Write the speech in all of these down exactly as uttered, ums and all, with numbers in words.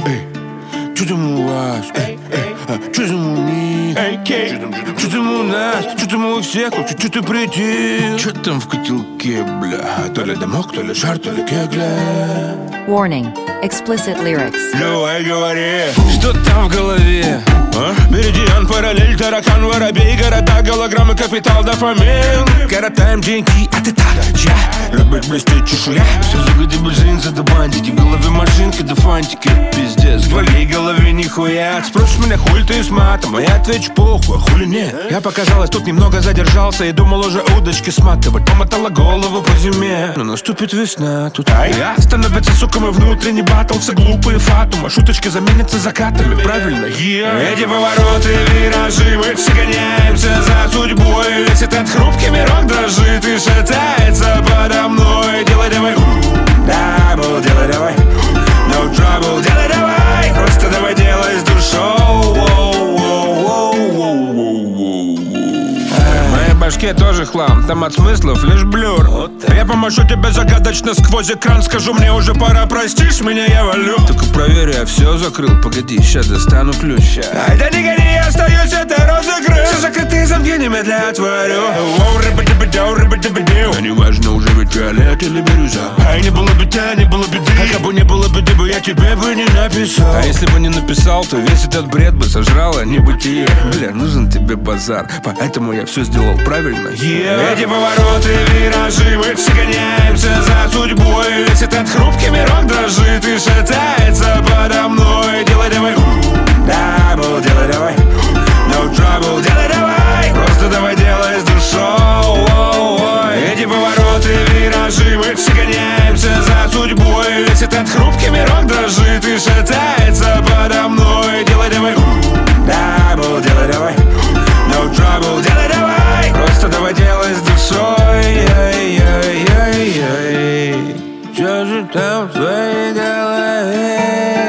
эй. Чё там у вас, эй, эй, а, чё там у них, эй, кей. Чё там, чё там, чё там у нас, чё там у всех, чё, чё ты прийти? Чё там в котелке, бля? То ли дымок, то ли шар, то ли кегля. Warning. Explicit lyrics. Давай говори, что там в голове? А? Меридиан, параллель, таракан, воробей, города, голограммы, капитал, дофамин. Коротаем деньги, а ты так, ча. Любит блестеть чешуя. Все загоди бензин, до бантики. В голове машинка, да фантики. Пиздец, в твоей голове нихуя. Спросишь меня, хуй ты с матом, а я отвечу, похуй, а хули нет. Я показалось, тут немного задержался и думал уже удочки сматывать. Помотала голову по зиме, но наступит весна. Тут а я становится, сука, мой внутренний батл. Все глупые фатумы, шуточки заменятся закатами. Правильно, yeah. Эти повороты, виражи, мы все гоняемся за судьбой. Весь этот хрупкий мирок дрожит и шатается подо мной. Делай давай, дабл, делай давай, no trouble, делай давай. Просто давай делай с душой. В моей башке тоже хлам, там от смыслов лишь блюр. Я помашу тебе загадочно сквозь экран, скажу, мне уже пора, простишь меня, я валю. Только проверь, я все закрыл, погоди, ща достану ключ. Ай да не гони, я остаюсь, это розыгрыш. Все закрытые замки немедля отворю. А не важно, уже ведь фиолет или бирюза. Ай, не было бы тебя, не было беды. А как бы не было беды, бы я тебе бы не написал. А если бы не написал, то весь этот бред бы сожрало небытие. Бля, нужен тебе базар, поэтому я все сделал правильно, yeah. Эти повороты, виражи, мы все гоняемся за судьбой. Весь этот хрупкий мирок дрожит и шатается подо мной. Делай давай, дабл, делай давай, no trouble, делай давай. Просто давай делай с душой. Эти повороты, виражи, мы все гоняемся за судьбой. Весь этот хрупкий мирок дрожит и шатается подо мной. Делай давай, дабл, делай давай, no trouble, делай давай. Просто давай делай с душой. Что же там в твоей голове?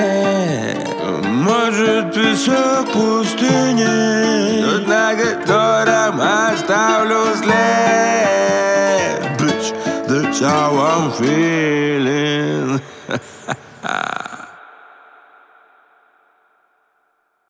Может, песок пустыни, тот, на котором оставлю след. Bitch, that's how I'm feeling.